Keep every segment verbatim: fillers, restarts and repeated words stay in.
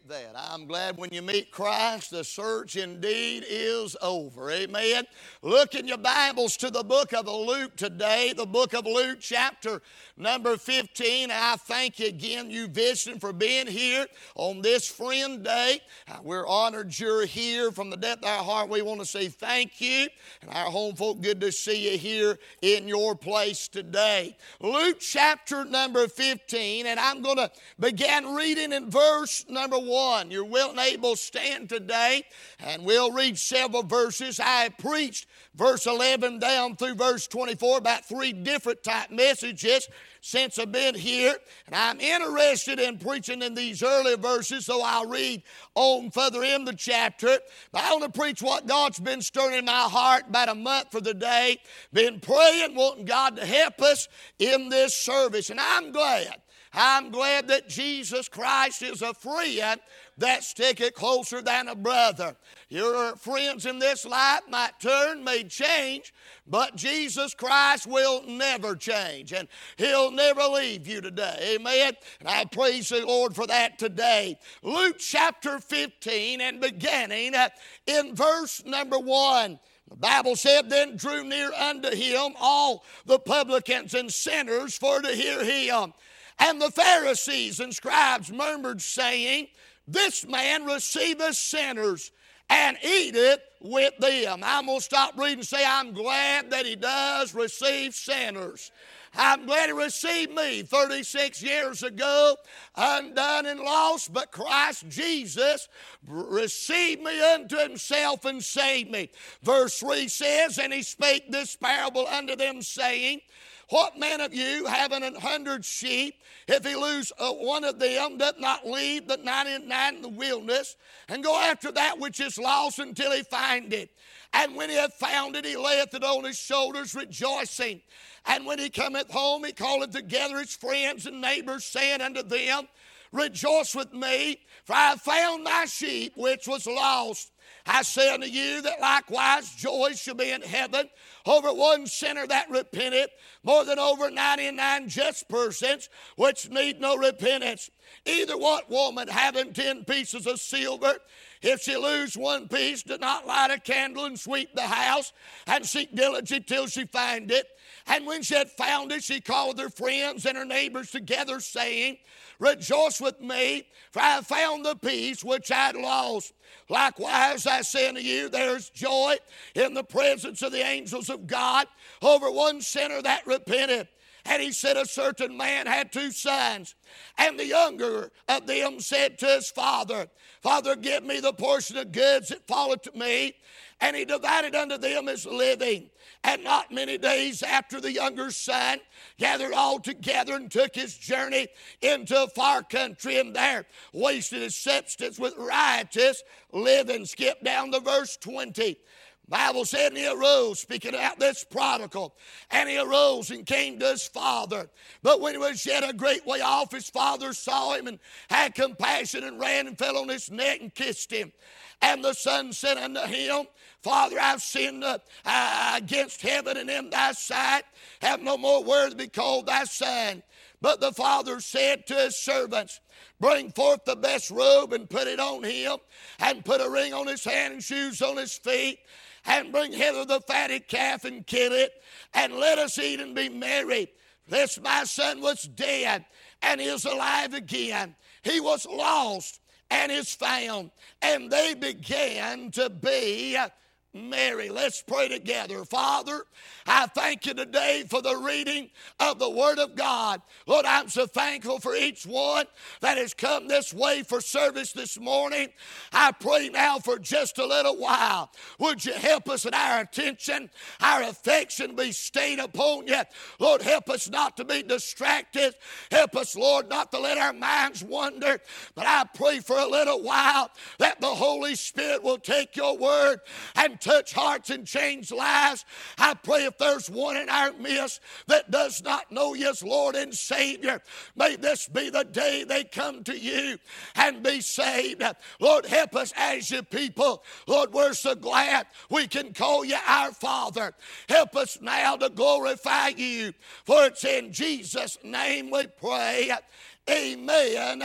that. I'm glad when you meet Christ, the search indeed is over. Amen. Look in your Bibles to the book of Luke today, the book of Luke chapter number fifteen. I thank you again, you visiting, for being here on this Friend Day. We're honored you're here. From the depth of our heart, we want to say thank you. And our home folk, good to see you here in your place today. Luke chapter number fifteen, and I'm going to begin reading in verse number one. You're well and able to stand today, and we'll read several verses. I preached verse eleven down through verse twenty-four, about three different type messages since I've been here. And I'm interested in preaching in these early verses, so I'll read on further in the chapter. But I want to preach what God's been stirring in my heart about a month for the day. Been praying, wanting God to help us in this service. And I'm glad. I'm glad that Jesus Christ is a friend that sticketh closer than a brother. Your friends in this life might turn, may change, but Jesus Christ will never change, and He'll never leave you today. Amen. And I praise the Lord for that today. Luke chapter fifteen, and beginning in verse number one. The Bible said, "Then drew near unto Him all the publicans and sinners for to hear Him. And the Pharisees and scribes murmured, saying, This man receiveth sinners, and eateth with them." I'm going to stop reading and say, I'm glad that He does receive sinners. I'm glad He received me thirty-six years ago, undone and lost, but Christ Jesus received me unto Himself and saved me. Verse three says, "And He spake this parable unto them, saying, What man of you, having an hundred sheep, if he lose uh, one of them, doth not leave the ninety-nine in the wilderness, and go after that which is lost until he find it? And when he hath found it, he layeth it on his shoulders, rejoicing. And when he cometh home, he calleth together his friends and neighbors, saying unto them, Rejoice with me, for I have found my sheep which was lost. I say unto you that likewise joy shall be in heaven over one sinner that repenteth, more than over ninety-nine just persons which need no repentance. Either what woman having ten pieces of silver, if she lose one piece, does not light a candle and sweep the house and seek diligently till she find it? And when she had found it, she called her friends and her neighbors together, saying, Rejoice with me, for I have found the piece which I had lost. Likewise, I say unto you, there is joy in the presence of the angels of God over one sinner that repenteth. And he said, A certain man had two sons, and the younger of them said to his father, Father, give me the portion of goods that falleth to me. And he divided unto them his living. And not many days after, the younger son gathered all together and took his journey into a far country, and there wasted his substance with riotous living." Skip down to verse twenty. Bible said, "And he arose," speaking out this prodigal, "and he arose and came to his father. But when he was yet a great way off, his father saw him and had compassion, and ran and fell on his neck and kissed him. And the son said unto him, Father, I've sinned uh, uh, against heaven and in thy sight, have no more worthy to be called thy son. But the father said to his servants, Bring forth the best robe and put it on him, and put a ring on his hand and shoes on his feet, and bring hither the fatted calf and kill it, and let us eat and be merry. This my son was dead, and is alive again. He was lost, and is found. And they began to be merry." Let's pray together. Father, I thank you today for the reading of the Word of God. Lord, I'm so thankful for each one that has come this way for service this morning. I pray now for just a little while. Would you help us, that our attention, our affection be stayed upon you? Lord, help us not to be distracted. Help us, Lord, not to let our minds wander. But I pray for a little while that the Holy Spirit will take your Word and touch hearts and change lives. I pray if there's one in our midst that does not know you as Lord and Savior, may this be the day they come to you and be saved. Lord, help us as your people. Lord, we're so glad we can call you our Father. Help us now to glorify you, for it's in Jesus' name we pray. Amen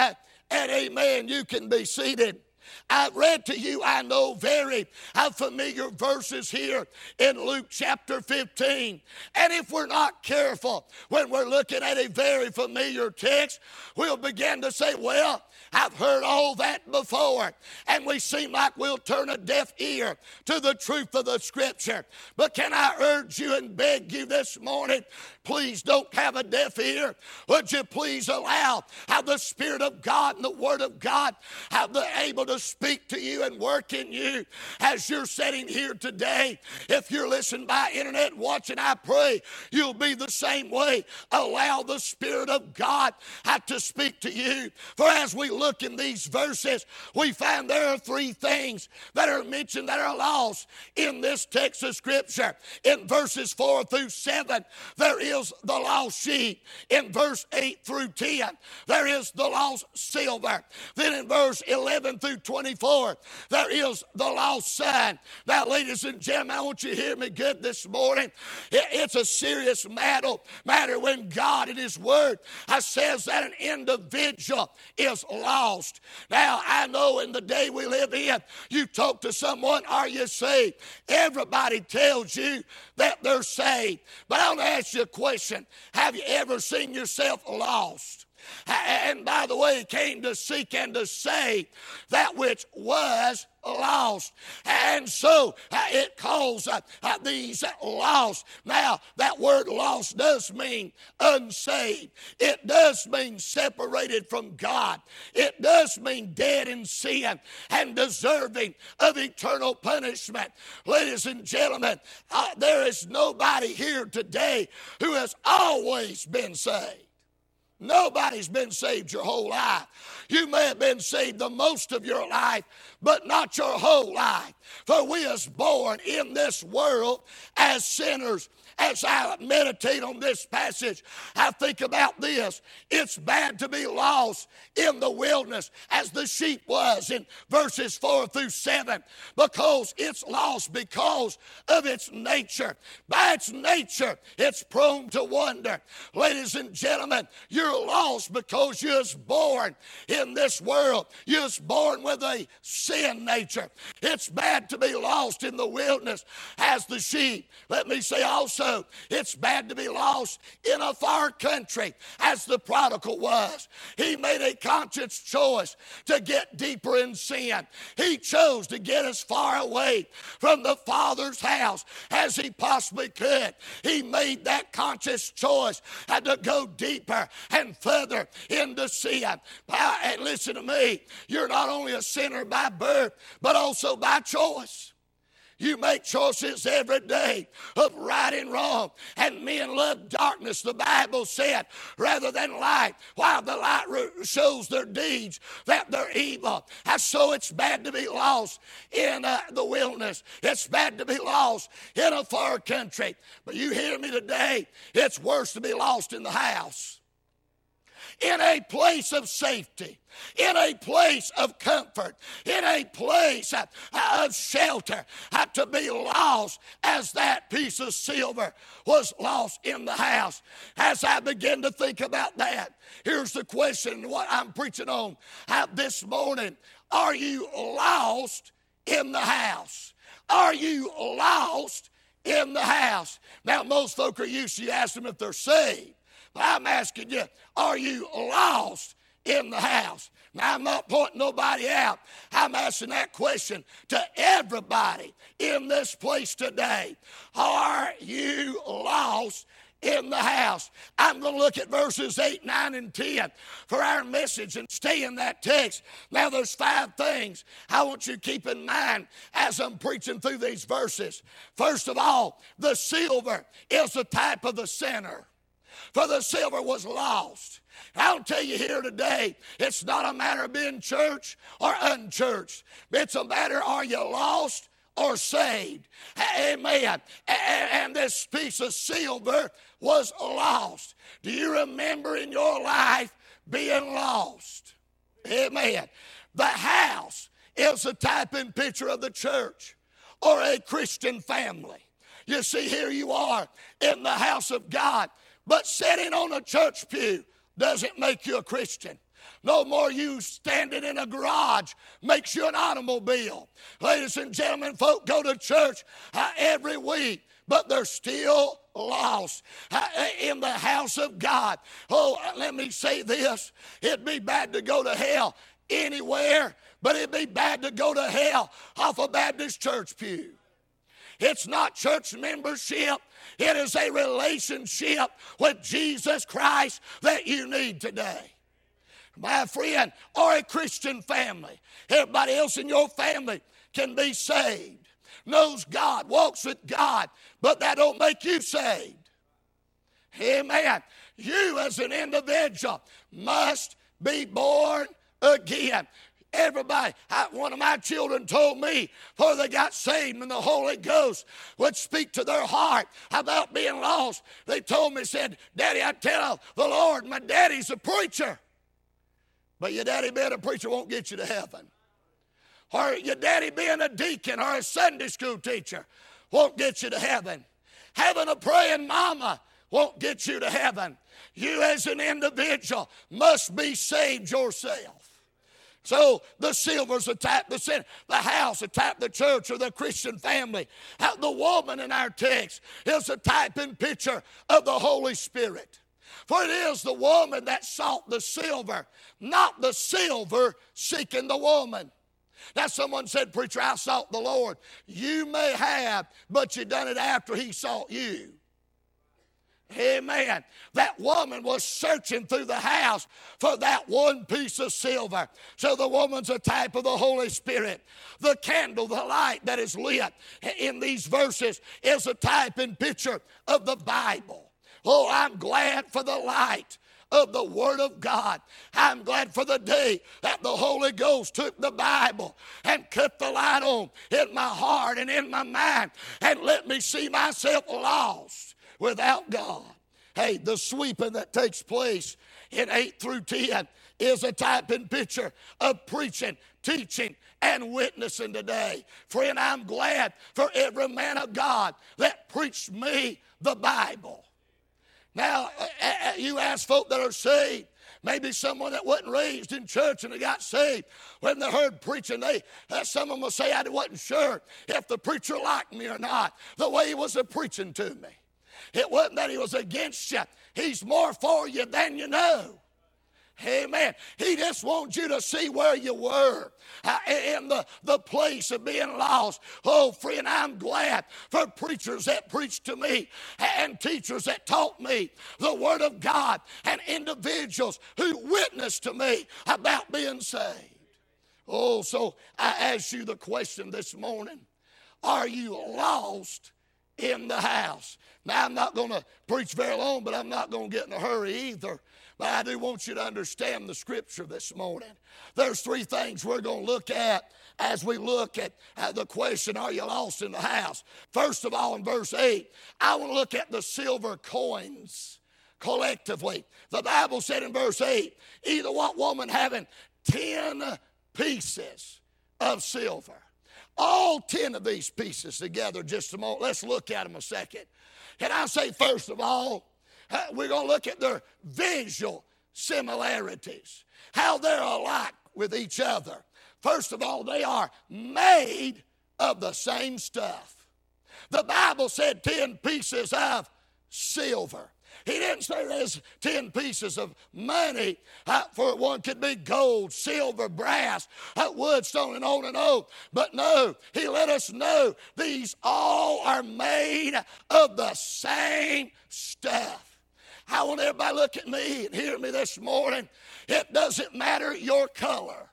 And amen, you can be seated. I've read to you, I know, very familiar verses here in Luke chapter fifteen. And if we're not careful when we're looking at a very familiar text, we'll begin to say, well, I've heard all that before. And we seem like we'll turn a deaf ear to the truth of the Scripture. But can I urge you and beg you this morning, please don't have a deaf ear. Would you please allow how the Spirit of God and the Word of God have the able to speak to you and work in you as you're sitting here today. If you're listening by internet watching, I pray you'll be the same way. Allow the Spirit of God have to speak to you. For as we look in these verses, we find there are three things that are mentioned that are lost in this text of Scripture. In verses four through seven, there is the lost sheep. In verse eight through ten, there is the lost silver. Then in verse eleven through twenty-four, there is the lost son. Now, ladies and gentlemen, I want you to hear me good this morning. It's a serious matter, matter when God in His Word says that an individual is lost. Now, I know in the day we live in, you talk to someone, are you saved? Everybody tells you that they're saved. But I want to ask you a question. Have you ever seen yourself lost? And by the way, He came to seek and to save that which was lost. And so uh, it calls uh, uh, these uh, lost. Now, that word lost does mean unsaved. It does mean separated from God. It does mean dead in sin and deserving of eternal punishment. Ladies and gentlemen, uh, there is nobody here today who has always been saved. Nobody's been saved your whole life. You may have been saved the most of your life, but not your whole life. For we was born in this world as sinners. As I meditate on this passage, I think about this. It's bad to be lost in the wilderness as the sheep was in verses four through seven, because it's lost because of its nature. By its nature, it's prone to wander. Ladies and gentlemen, you're lost because you was born in this world. You was born with a sin nature. It's bad to be lost in the wilderness as the sheep. Let me say also, it's bad to be lost in a far country as the prodigal was. He made a conscious choice to get deeper in sin. He chose to get as far away from the Father's house as he possibly could. He made that conscious choice and to go deeper and further into sin. And listen to me, you're not only a sinner by birth, but also by choice. You make choices every day of right and wrong. And men love darkness, the Bible said, rather than light, while the light shows their deeds that they're evil. And so it's bad to be lost in uh, the wilderness. It's bad to be lost in a far country. But you hear me today, it's worse to be lost in the house. In a place of safety, in a place of comfort, in a place of, of shelter, had to be lost as that piece of silver was lost in the house. As I begin to think about that, here's the question, what I'm preaching on uh, this morning. Are you lost in the house? Are you lost in the house? Now, most folk are used to you ask them if they're saved. But I'm asking you, are you lost in the house? Now, I'm not pointing nobody out. I'm asking that question to everybody in this place today. Are you lost in the house? I'm going to look at verses eight, nine, and ten for our message and stay in that text. Now, there's five things I want you to keep in mind as I'm preaching through these verses. First of all, the silver is the type of the sinner. For the silver was lost. I'll tell you here today, it's not a matter of being church or unchurched. It's a matter, are you lost or saved? Amen. And this piece of silver was lost. Do you remember in your life being lost? Amen. The house is a type and picture of the church or a Christian family. You see, here you are in the house of God. But sitting on a church pew doesn't make you a Christian. No more you standing in a garage makes you an automobile. Ladies and gentlemen, folk go to church uh, every week, but they're still lost uh, in the house of God. Oh, let me say this. It'd be bad to go to hell anywhere, but it'd be bad to go to hell off a Baptist church pew. It's not church membership. It is a relationship with Jesus Christ that you need today. My friend, or a Christian family. Everybody else in your family can be saved, knows God, walks with God, but that don't make you saved. Amen. You as an individual must be born again. Everybody, I, one of my children told me before they got saved and the Holy Ghost would speak to their heart about being lost. They told me, said, Daddy, I tell the Lord, my daddy's a preacher. But your daddy being a preacher won't get you to heaven. Or your daddy being a deacon or a Sunday school teacher won't get you to heaven. Having a praying mama won't get you to heaven. You as an individual must be saved yourself. So the silver's a type, the sin, the house a type, the church or the Christian family. The woman in our text is a type and picture of the Holy Spirit. For it is the woman that sought the silver, not the silver seeking the woman. Now someone said, preacher, I sought the Lord. You may have, but you done it after he sought you. Amen. That woman was searching through the house for that one piece of silver. So the woman's a type of the Holy Spirit. The candle, the light that is lit in these verses is a type and picture of the Bible. Oh, I'm glad for the light of the Word of God. I'm glad for the day that the Holy Ghost took the Bible and cut the light on in my heart and in my mind and let me see myself lost without God. Hey, the sweeping that takes place in eight through ten is a type and picture of preaching, teaching, and witnessing today. Friend, I'm glad for every man of God that preached me the Bible. Now, you ask folk that are saved, maybe someone that wasn't raised in church and they got saved. When they heard preaching, they, some of them will say, I wasn't sure if the preacher liked me or not, the way he was preaching to me. It wasn't that he was against you. He's more for you than you know. Amen. He just wants you to see where you were uh, in the, the place of being lost. Oh, friend, I'm glad for preachers that preached to me and teachers that taught me the Word of God and individuals who witnessed to me about being saved. Oh, so I ask you the question this morning. Are you lost in the house? Now, I'm not going to preach very long, but I'm not going to get in a hurry either. But I do want you to understand the Scripture this morning. There's three things we're going to look at as we look at uh, the question, are you lost in the house? First of all, in verse eight, I want to look at the silver coins collectively. The Bible said in verse eight, either what woman having ten pieces of silver. All ten of these pieces together just a moment. Let's look at them a second. Can I say, first of all, uh, we're going to look at their visual similarities, how they're alike with each other. First of all, they are made of the same stuff. The Bible said ten pieces of silver. He didn't say there's ten pieces of money, uh, for one could be gold, silver, brass, uh, wood, stone, and on and on. But no, he let us know these all are made of the same stuff. I want everybody to look at me and hear me this morning. It doesn't matter your color.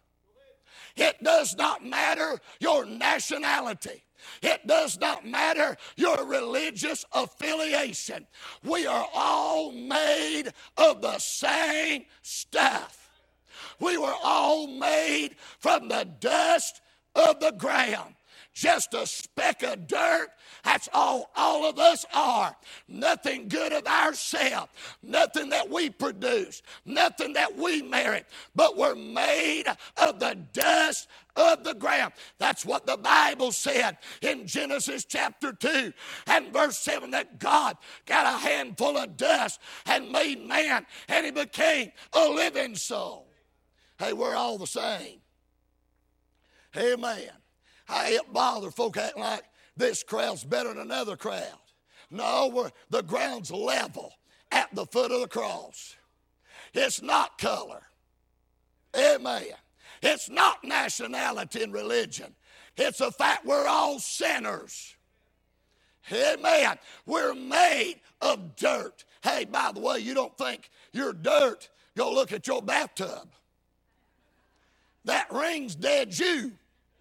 It does not matter your nationality. It does not matter your religious affiliation. We are all made of the same stuff. We were all made from the dust of the ground. Just a speck of dirt. That's all all of us are. Nothing good of ourselves. Nothing that we produce. Nothing that we merit. But we're made of the dust of the ground. That's what the Bible said in Genesis chapter two and verse seven, that God got a handful of dust and made man, and he became a living soul. Hey, we're all the same. Amen. I ain't bother folk acting like this crowd's better than another crowd. No, we're, the ground's level at the foot of the cross. It's not color. Amen. It's not nationality and religion. It's the fact we're all sinners. Amen. We're made of dirt. Hey, by the way, you don't think you're dirt, go look at your bathtub. That ring's dead you.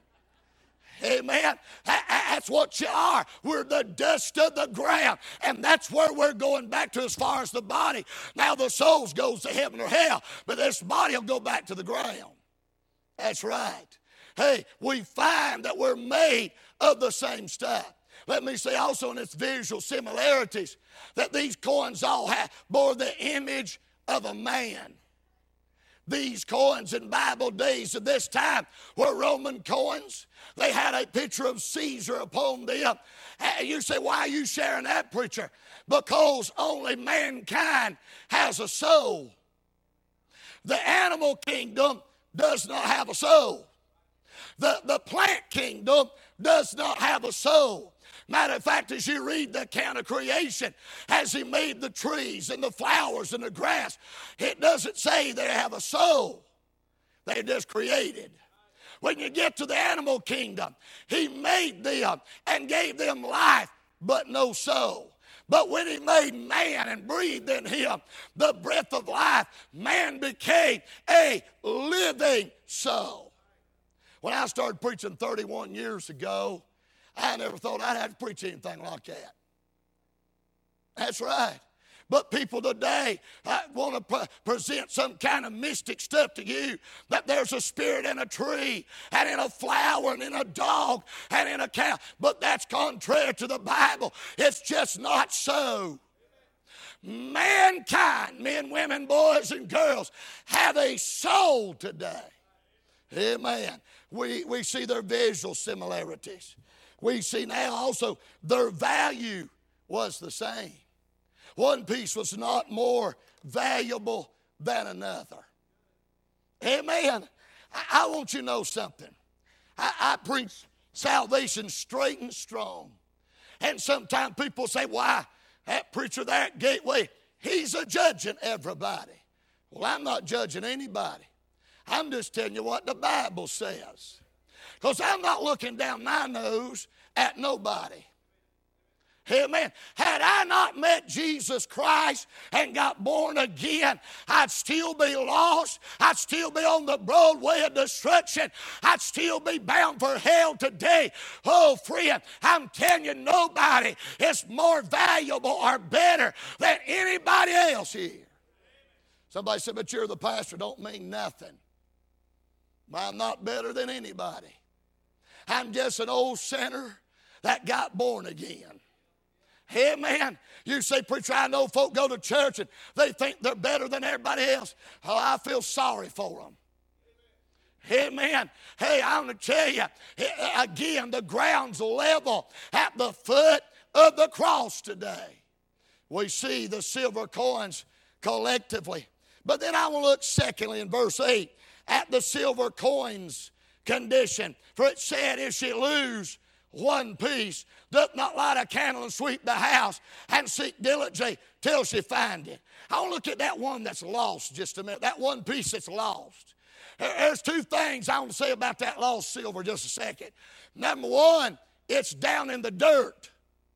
Amen. That's what you are. We're the dust of the ground. And that's where we're going back to as far as the body. Now the soul goes to heaven or hell, but this body will go back to the ground. That's right. Hey, we find that we're made of the same stuff. Let me say also in its visual similarities that these coins all have bore the image of a man. These coins in Bible days of this time were Roman coins. They had a picture of Caesar upon them. And you say, why are you sharing that, preacher? Because only mankind has a soul. The animal kingdom does not have a soul. The, the plant kingdom does not have a soul. Matter of fact, as you read the account of creation, as he made the trees and the flowers and the grass, it doesn't say they have a soul. They're just created. When you get to the animal kingdom, he made them and gave them life, but no soul. But when he made man and breathed in him the breath of life, man became a living soul. When I started preaching thirty-one years ago, I never thought I'd have to preach anything like that. That's right. But people today uh, want to pre- present some kind of mystic stuff to you, that there's a spirit in a tree and in a flower and in a dog and in a cow. But that's contrary to the Bible. It's just not so. Mankind, men, women, boys, and girls, have a soul today. Amen. We, we see their visual similarities. We see now also their value was the same. One piece was not more valuable than another. Amen. I, I want you to know something. I, I preach salvation straight and strong. And sometimes people say, why, that preacher there at Gateway, he's a judging everybody. Well, I'm not judging anybody. I'm just telling you what the Bible says. Because I'm not looking down my nose at nobody. Amen. Had I not met Jesus Christ and got born again, I'd still be lost. I'd still be on the broad way of destruction. I'd still be bound for hell today. Oh, friend, I'm telling you, nobody is more valuable or better than anybody else here. Somebody said, but you're the pastor, don't mean nothing. I'm not better than anybody. I'm just an old sinner that got born again. Amen. You say, preacher, I know folk go to church and they think they're better than everybody else. Oh, I feel sorry for them. Amen. Hey, I want to tell you, again, the ground's level at the foot of the cross today. We see the silver coins collectively. But then I want to look secondly in verse eight at the silver coins condition. For it said, if she lose one piece, doth not light a candle and sweep the house and seek diligently till she find it. I want to look at that one that's lost just a minute. That one piece that's lost. There's two things I want to say about that lost silver just a second. Number one, it's down in the dirt.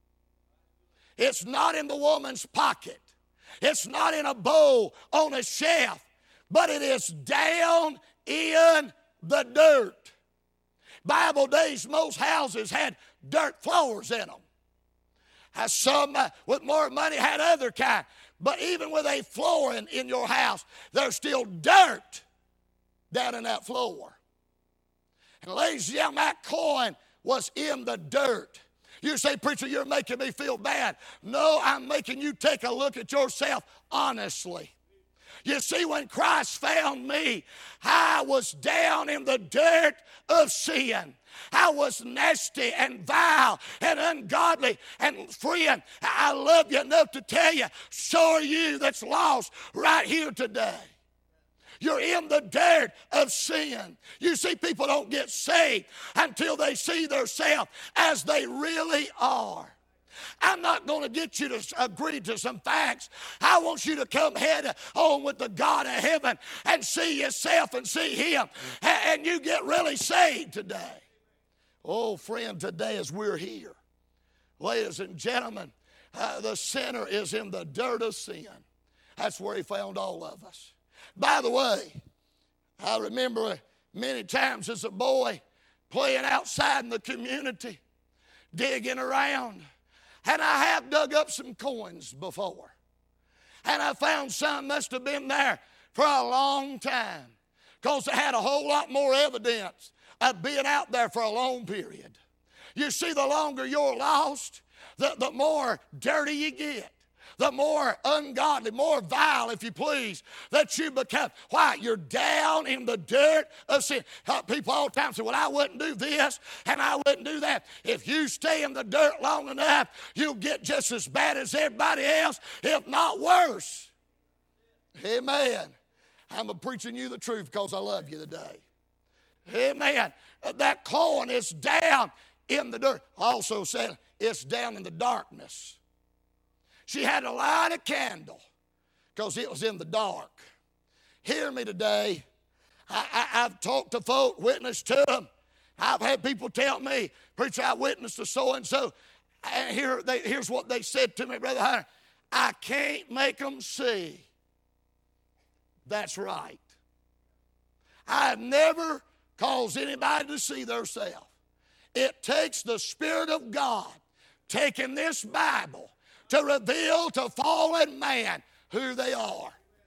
It's not in the woman's pocket. It's not in a bowl on a shelf, but it is down in the dirt. Bible days, most houses had dirt floors in them. As some uh, with more money had other kind. But even with a floor in, in your house, there's still dirt down in that floor. And ladies and gentlemen, that coin was in the dirt. You say, preacher, you're making me feel bad. No, I'm making you take a look at yourself honestly. You see, when Christ found me, I was down in the dirt of sin. I was nasty and vile and ungodly. And friend, I love you enough to tell you, so are you that's lost right here today. You're in the dirt of sin. You see, people don't get saved until they see themselves as they really are. I'm not going to get you to agree to some facts. I want you to come head on with the God of heaven and see yourself and see Him, and you get really saved today. Oh, friend, today as we're here, ladies and gentlemen, uh, the sinner is in the dirt of sin. That's where He found all of us. By the way, I remember many times as a boy playing outside in the community, digging around. And I have dug up some coins before. And I found some must have been there for a long time, because they had a whole lot more evidence of being out there for a long period. You see, the longer you're lost, the, the more dirty you get. The more ungodly, more vile, if you please, that you become. Why? You're down in the dirt of sin. Uh, people all the time say, well, I wouldn't do this and I wouldn't do that. If you stay in the dirt long enough, you'll get just as bad as everybody else, if not worse. Amen. I'm preaching you the truth because I love you today. Amen. Uh, that coin is down in the dirt. I also said it's down in the darkness. She had to light a candle because it was in the dark. Hear me today. I, I, I've talked to folk, witnessed to them. I've had people tell me, preacher, I witnessed to so-and-so. And here they, here's what they said to me, Brother Hunter. I can't make them see. That's right. I've never caused anybody to see themselves. It takes the Spirit of God taking this Bible to reveal to fallen man who they are.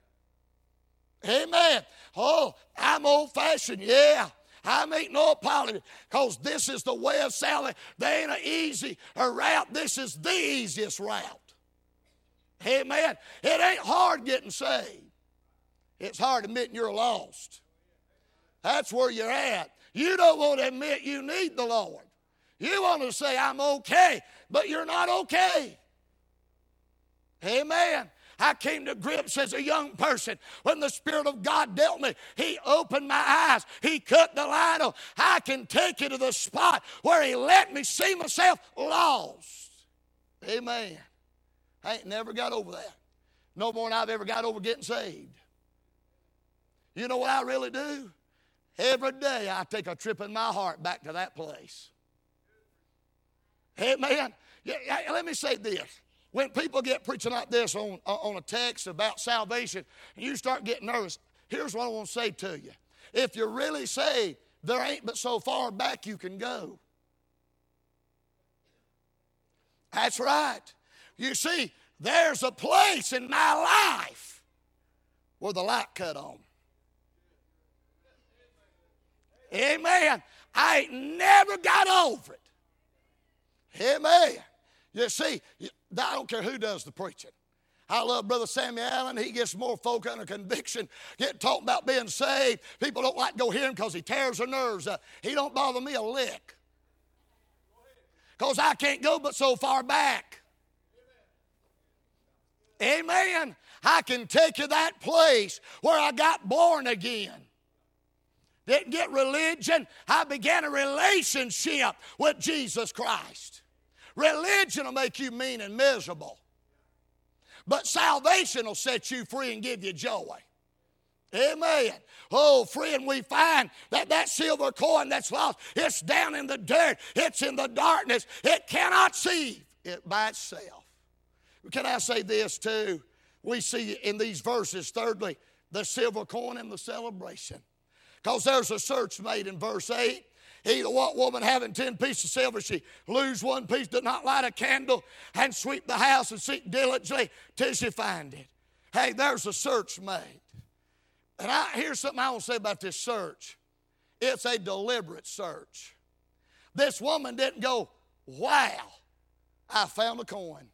Amen. Oh, I'm old-fashioned. Yeah, I make no apology, because this is the way of salvation. There ain't an easy route. This is the easiest route. Amen. It ain't hard getting saved. It's hard admitting you're lost. That's where you're at. You don't want to admit you need the Lord. You want to say, I'm okay, but you're not okay. Amen. I came to grips as a young person when the Spirit of God dealt me. He opened my eyes. He cut the light on. I can take you to the spot where He let me see myself lost. Amen. I ain't never got over that. No more than I've ever got over getting saved. You know what I really do? Every day I take a trip in my heart back to that place. Amen. Yeah, let me say this. When people get preaching like this on, on a text about salvation, and you start getting nervous, here's what I want to say to you. If you're really saved, there ain't but so far back you can go. That's right. You see, there's a place in my life where the light cut on. Amen. I ain't never got over it. Amen. You see, I don't care who does the preaching. I love Brother Samuel Allen. He gets more folk under conviction, get talking about being saved. People don't like to go hear him because he tears their nerves up. He don't bother me a lick, because I can't go but so far back. Amen. I can take you to that place where I got born again. Didn't get religion. I began a relationship with Jesus Christ. Religion will make you mean and miserable, but salvation will set you free and give you joy. Amen. Oh, friend, we find that that silver coin that's lost, it's down in the dirt. It's in the darkness. It cannot see it by itself. Can I say this too? We see in these verses, thirdly, the silver coin and the celebration. Because there's a search made in verse eight. He, the what woman having ten pieces of silver, she lose one piece, did not light a candle, and sweep the house and seek diligently till she find it. Hey, there's a search made. And I, here's something I want to say about this search. It's a deliberate search. This woman didn't go, wow, I found a coin.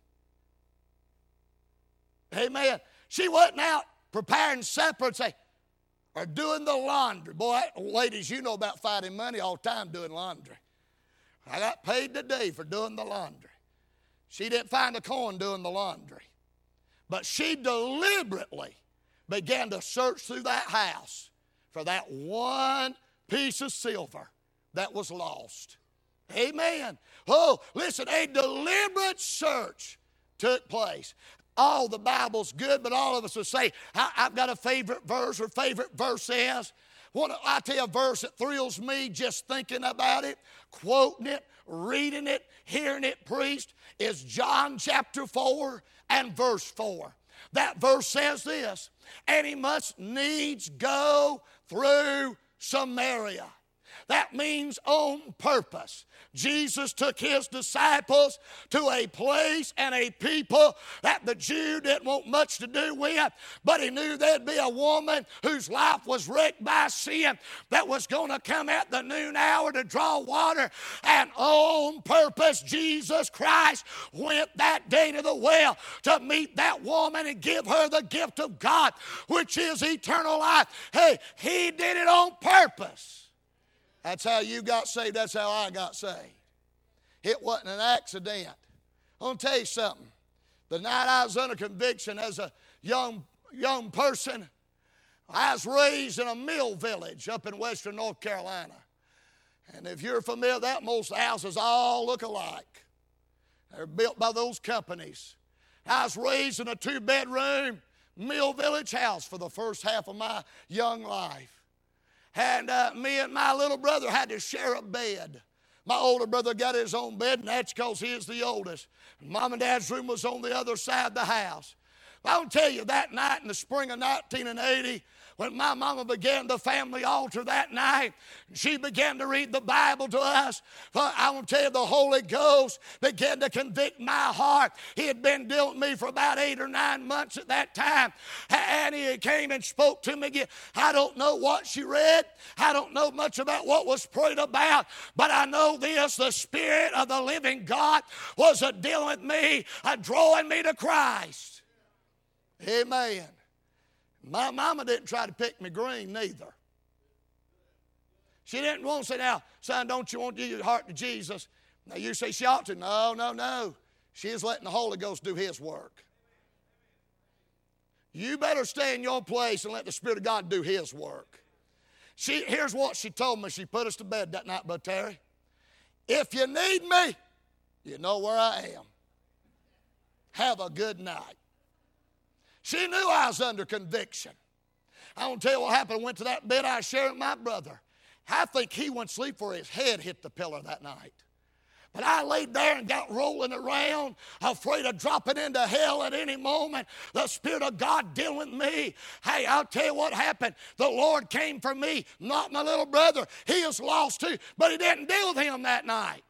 Amen. She wasn't out preparing supper and say, or doing the laundry. Boy, ladies, you know about finding money all the time doing laundry. I got paid today for doing the laundry. She didn't find a coin doing the laundry. But she deliberately began to search through that house for that one piece of silver that was lost. Amen. Oh, listen, a deliberate search took place. All the Bible's good, but all of us will say, I, I've got a favorite verse or favorite verses. One, I tell you a verse that thrills me just thinking about it, quoting it, reading it, hearing it preached, is John chapter four and verse four. That verse says this, and he must needs go through Samaria. That means on purpose. Jesus took his disciples to a place and a people that the Jew didn't want much to do with, but he knew there'd be a woman whose life was wrecked by sin that was going to come at the noon hour to draw water. And on purpose, Jesus Christ went that day to the well to meet that woman and give her the gift of God, which is eternal life. Hey, he did it on purpose. That's how you got saved. That's how I got saved. It wasn't an accident. I'm going to tell you something. The night I was under conviction as a young, young person, I was raised in a mill village up in western North Carolina. And if you're familiar, that most houses all look alike. They're built by those companies. I was raised in a two-bedroom mill village house for the first half of my young life. And uh, me and my little brother had to share a bed. My older brother got his own bed, and that's because he is the oldest. Mom and Dad's room was on the other side of the house. I'll tell you, that night in the spring of nineteen eighty, when my mama began the family altar that night, she began to read the Bible to us. I want to tell you, the Holy Ghost began to convict my heart. He had been dealing with me for about eight or nine months at that time. And he came and spoke to me again. I don't know what she read. I don't know much about what was prayed about. But I know this, the Spirit of the living God was a dealing with me, a drawing me to Christ. Amen. My mama didn't try to pick me green neither. She didn't want to say, now, son, don't you want to give your heart to Jesus? Now you say she ought to. No, no, no. She is letting the Holy Ghost do his work. You better stay in your place and let the Spirit of God do his work. She, here's what she told me. She put us to bed that night, Brother Terry. If you need me, you know where I am. Have a good night. She knew I was under conviction. I want to tell you what happened. I went to that bed I shared with my brother. I think he went to sleep for his head hit the pillow that night. But I laid there and got rolling around, afraid of dropping into hell at any moment. The Spirit of God dealing with me. Hey, I'll tell you what happened. The Lord came for me, not my little brother. He is lost too, but he didn't deal with him that night.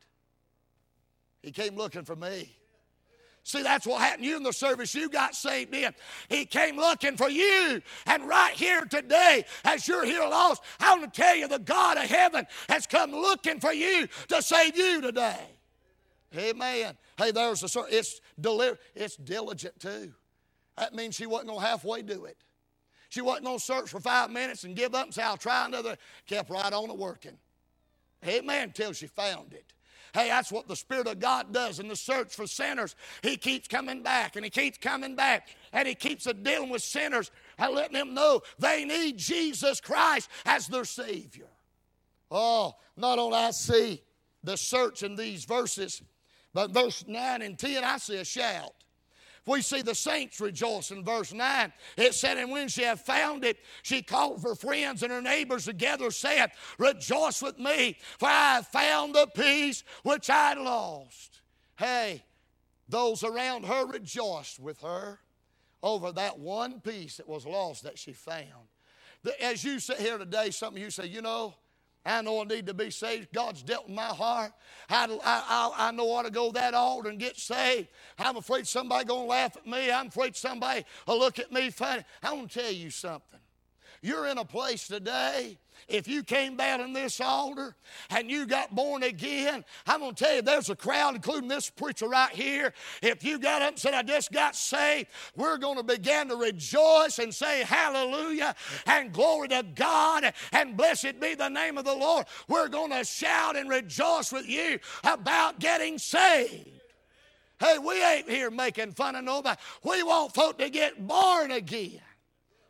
He came looking for me. See, that's what happened to you in the service you got saved in. He came looking for you. And right here today, as you're here lost, I want to tell you the God of heaven has come looking for you to save you today. Amen. Hey, there's a it's deli- it's diligent too. That means she wasn't going to halfway do it. She wasn't going to search for five minutes and give up and say, I'll try another. Kept right on it working. Amen, until she found it. Hey, that's what the Spirit of God does in the search for sinners. He keeps coming back, and he keeps coming back, and he keeps dealing with sinners and letting them know they need Jesus Christ as their Savior. Oh, not only I see the search in these verses, but verse nine and ten, I see a shout. We see the saints rejoice in verse nine. It said, and when she had found it, she called her friends and her neighbors together, saying, rejoice with me, for I have found the peace which I had lost. Hey, those around her rejoiced with her over that one piece that was lost that she found. As you sit here today, some of you say, you know, I know I need to be saved. God's dealt with my heart. I, I, I know I ought to go that altar and get saved. I'm afraid somebody's going to laugh at me. I'm afraid somebody will look at me funny. I want to tell you something. You're in a place today, if you came down in this altar and you got born again, I'm going to tell you there's a crowd, including this preacher right here. If you got up and said, I just got saved, we're going to begin to rejoice and say hallelujah and glory to God and blessed be the name of the Lord. We're going to shout and rejoice with you about getting saved. Hey, we ain't here making fun of nobody. We want folk to get born again.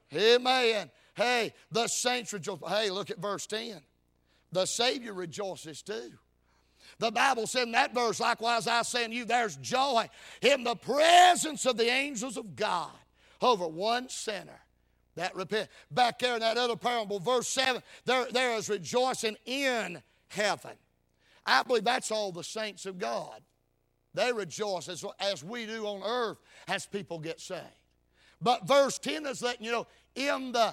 Amen. Hey, the saints rejoice. Hey, look at verse ten. The Savior rejoices too. The Bible said in that verse, likewise I say unto you, there's joy in the presence of the angels of God over one sinner that repent. Back there in that other parable, verse seven, there, there is rejoicing in heaven. I believe that's all the saints of God. They rejoice as, as we do on earth as people get saved. But verse ten is letting you know, in the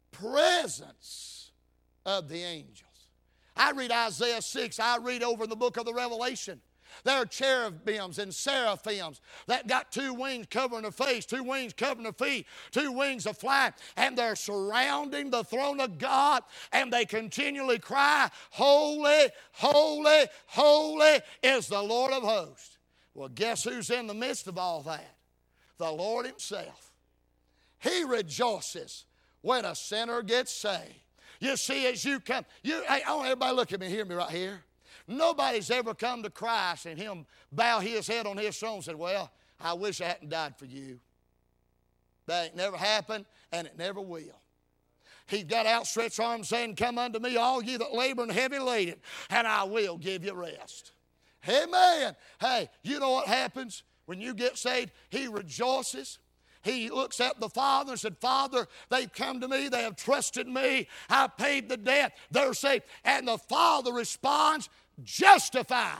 presence of the angels. I read Isaiah six. I read over in the book of the Revelation. There are cherubims and seraphims that got two wings covering their face, two wings covering their feet, two wings of flying, and they're surrounding the throne of God, and they continually cry, holy, holy, holy is the Lord of hosts. Well, guess who's in the midst of all that? The Lord himself. He rejoices when a sinner gets saved. You see, as you come, you, hey, I want everybody to look at me, hear me right here. Nobody's ever come to Christ and him bow his head on his throne and said, well, I wish I hadn't died for you. That ain't never happened, and it never will. He's got outstretched arms saying, come unto me, all ye that labor and heavy laden, and I will give you rest. Amen. Hey, you know what happens when you get saved? He rejoices. He looks at the Father and said, Father, they've come to me. They have trusted me. I paid the debt. They're saved. And the Father responds, justified.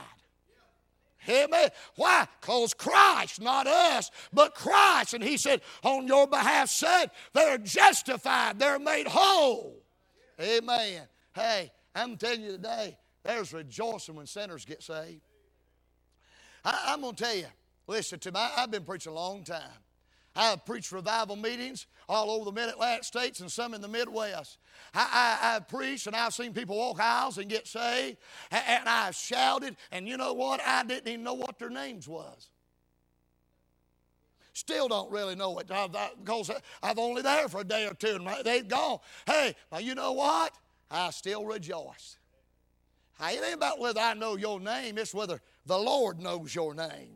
Amen. Why? Because Christ, not us, but Christ. And he said, on your behalf, said, they're justified. They're made whole. Amen. Hey, I'm telling you today, there's rejoicing when sinners get saved. I, I'm going to tell you, listen to me, I've been preaching a long time. I have preached revival meetings all over the mid-Atlantic states and some in the Midwest. I, I, I've preached and I've seen people walk aisles and get saved. And, and I've shouted, and you know what? I didn't even know what their names was. Still don't really know it because I've only there for a day or two and they've gone. Hey, now you know what? I still rejoice. It ain't about whether I know your name. It's whether the Lord knows your name.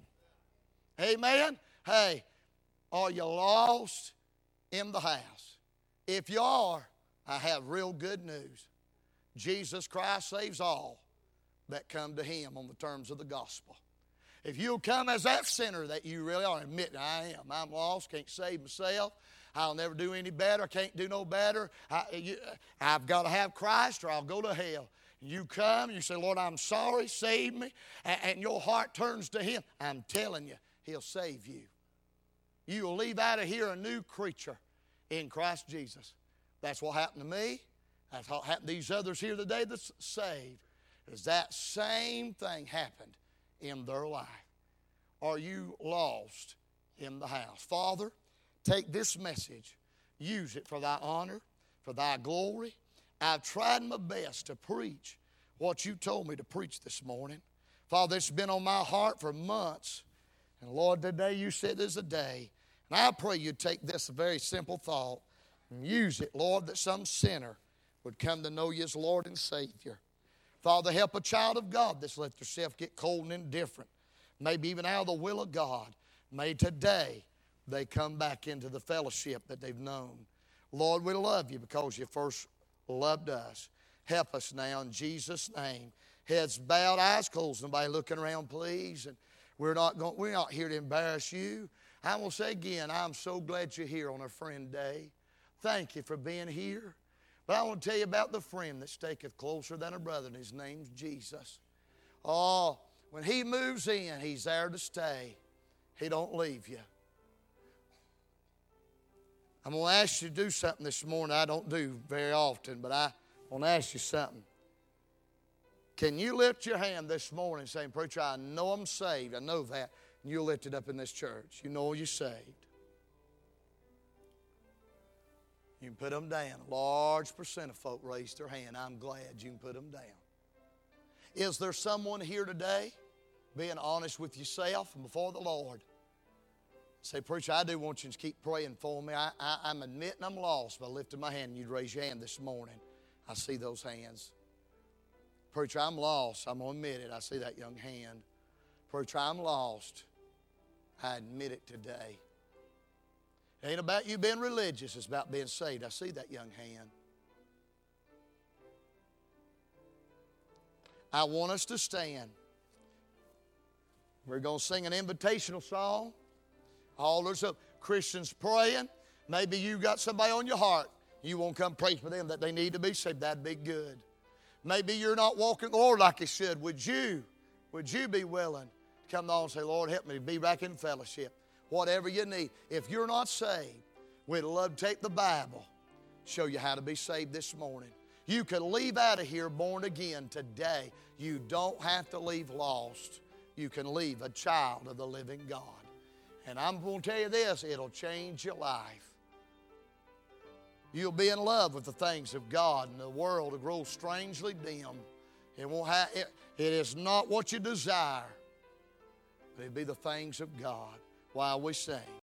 Amen? Hey, are you lost in the house? If you are, I have real good news. Jesus Christ saves all that come to him on the terms of the gospel. If you'll come as that sinner that you really are, admit, I am. I'm lost, can't save myself. I'll never do any better. I can't do no better. I, you, I've got to have Christ or I'll go to hell. You come, you say, Lord, I'm sorry, save me, and, and your heart turns to him. I'm telling you, he'll save you. You will leave out of here a new creature in Christ Jesus. That's what happened to me. That's what happened to these others here today that's saved. Is that same thing happened in their life? Are you lost in the house? Father, take this message. Use it for thy honor, for thy glory. I've tried my best to preach what you told me to preach this morning. Father, it's been on my heart for months. And Lord, today you said is a day. And I pray you take this very simple thought and use it, Lord, that some sinner would come to know you as Lord and Savior. Father, help a child of God that's let themselves get cold and indifferent, maybe even out of the will of God. May today they come back into the fellowship that they've known. Lord, we love you because you first loved us. Help us now in Jesus' name. Heads bowed, eyes closed. Nobody looking around, please. And we're not going. We're not here to embarrass you. I'm going to say again, I'm so glad you're here on our friend day. Thank you for being here. But I want to tell you about the friend that staketh closer than a brother, and his name's Jesus. Oh, when he moves in, he's there to stay. He don't leave you. I'm going to ask you to do something this morning I don't do very often, but I want to ask you something. Can you lift your hand this morning saying, Preacher, I know I'm saved. I know that. And you'll lift it up in this church. You know you're saved. You can put them down. A large percent of folk raised their hand. I'm glad you can put them down. Is there someone here today being honest with yourself and before the Lord? Say, Preacher, I do want you to keep praying for me. I, I, I'm admitting I'm lost by lifting my hand. And you'd raise your hand this morning. I see those hands. Preacher, I'm lost. I'm going to admit it. I see that young hand. Preacher, I'm lost. I admit it today. It ain't about you being religious. It's about being saved. I see that young hand. I want us to stand. We're going to sing an invitational song. All there's some Christians praying. Maybe you got somebody on your heart. You won't come pray for them that they need to be saved. That'd be good. Maybe you're not walking the Lord like you should. Would you, would you be willing to come on and say, Lord, help me to be back in fellowship? Whatever you need. If you're not saved, we'd love to take the Bible, show you how to be saved this morning. You can leave out of here born again today. You don't have to leave lost. You can leave a child of the living God. And I'm going to tell you this, it'll change your life. You'll be in love with the things of God, and the world will grow strangely dim. It won't have, it, it is not what you desire, but it'll be the things of God while we sing.